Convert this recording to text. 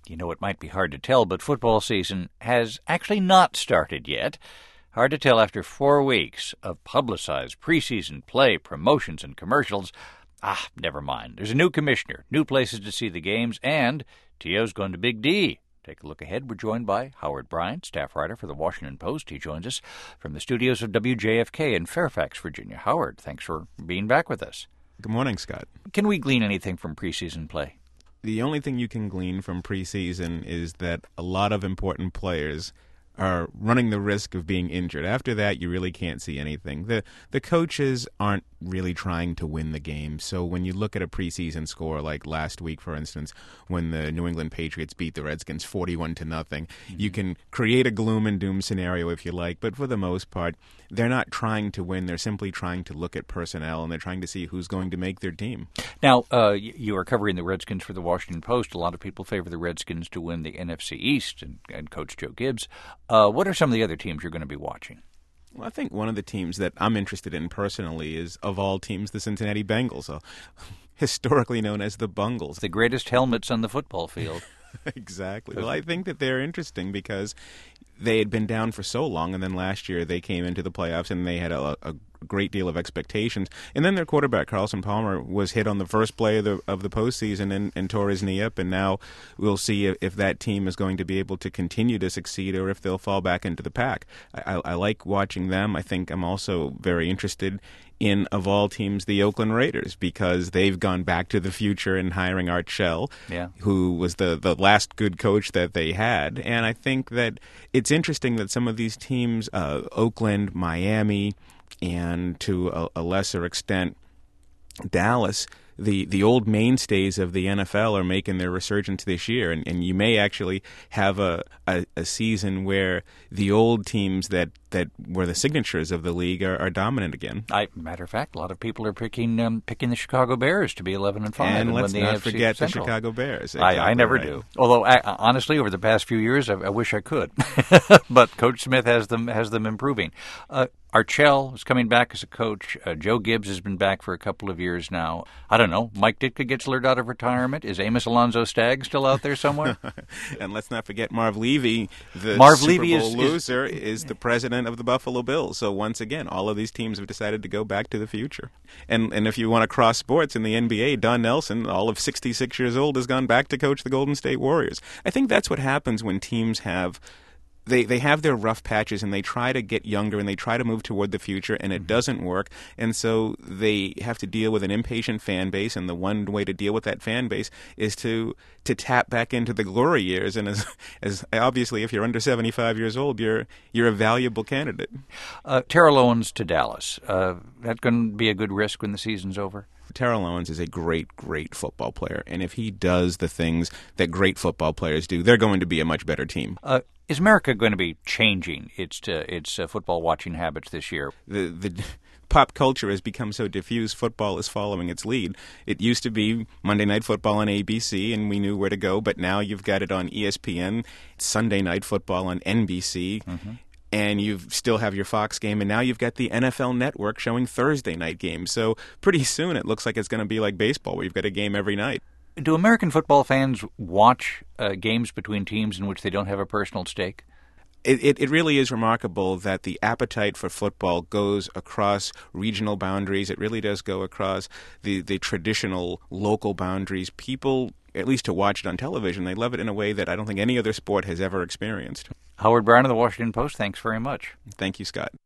You know, it might be hard to tell, but football season has actually not started yet. Hard to tell after 4 weeks of publicized preseason play, promotions, and commercials. Never mind. There's a new commissioner, new places to see the games, and T.O.'s going to Big D. Take a look ahead. We're joined by Howard Bryant, staff writer for the Washington Post. He joins us from the studios of WJFK in Fairfax, Virginia. Howard, thanks for being back with us. Good morning, Scott. Can we glean anything from preseason play? The only thing you can glean from preseason is that a lot of important players are running the risk of being injured. After that, you really can't see anything. The coaches aren't really trying to win the game. So when you look at a preseason score like last week, for instance, when the New England Patriots beat the Redskins 41-0, you can create a gloom and doom scenario if you like, but for the most part, they're not trying to win. They're simply trying to look at personnel, and they're trying to see who's going to make their team. Now, you are covering the Redskins for the Washington Post. A lot of people favor the Redskins to win the NFC East, and Coach Joe Gibbs. What are some of the other teams you're going to be watching? Well, I think one of the teams that I'm interested in personally is, of all teams, the Cincinnati Bengals, historically known as the Bungles. The greatest helmets on the football field. Exactly. Well, I think that they're interesting because they had been down for so long, and then last year they came into the playoffs and they had a great deal of expectations. And then their quarterback, Carlson Palmer, was hit on the first play of the postseason and tore his knee up, and now we'll see if that team is going to be able to continue to succeed or if they'll fall back into the pack. I like watching them. I think I'm also very interested in, of all teams, the Oakland Raiders, because they've gone back to the future in hiring Art Shell, who was the last good coach that they had. And I think that it's interesting that some of these teams, Oakland, Miami, and to a lesser extent Dallas, the old mainstays of the NFL are making their resurgence this year, and you may actually have a season where the old teams that were the signatures of the league are dominant again. Matter of fact, a lot of people are picking the Chicago Bears to be 11-5, and let's not forget the Central. Chicago Bears. Exactly I never right. do. Although honestly, over the past few years, I wish I could, but Coach Smith has them improving. Art Shell is coming back as a coach. Joe Gibbs has been back for a couple of years now. I don't know. Mike Ditka gets lured out of retirement. Is Amos Alonzo Staggs still out there somewhere? And let's not forget Marv Levy, the Super Bowl loser, is the president of the Buffalo Bills. So once again, all of these teams have decided to go back to the future. And if you want to cross sports in the NBA, Don Nelson, all of 66 years old, has gone back to coach the Golden State Warriors. I think that's what happens when teams have They have their rough patches, and they try to get younger, and they try to move toward the future, and it doesn't work. And so they have to deal with an impatient fan base, and the one way to deal with that fan base is to tap back into the glory years. And as obviously, if you're under 75 years old, you're a valuable candidate. Terrell Owens to Dallas. That going to be a good risk when the season's over? Terrell Owens is a great, great football player, and if he does the things that great football players do, they're going to be a much better team. Is America going to be changing its football watching habits this year? The pop culture has become so diffuse, football is following its lead. It used to be Monday Night Football on ABC, and we knew where to go, but now you've got it on ESPN, Sunday Night Football on NBC, and you still have your Fox game, and now you've got the NFL Network showing Thursday night games. So pretty soon it looks like it's going to be like baseball, where you've got a game every night. Do American football fans watch games between teams in which they don't have a personal stake? It really is remarkable that the appetite for football goes across regional boundaries. It really does go across the traditional local boundaries. People, at least to watch it on television, they love it in a way that I don't think any other sport has ever experienced. Howard Brown of the Washington Post, thanks very much. Thank you, Scott.